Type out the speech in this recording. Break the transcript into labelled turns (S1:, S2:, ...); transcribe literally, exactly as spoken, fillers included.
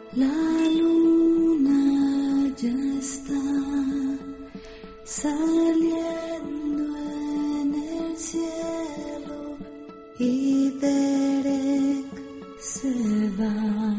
S1: La luna ya está saliendo en el cielo y Derek se va.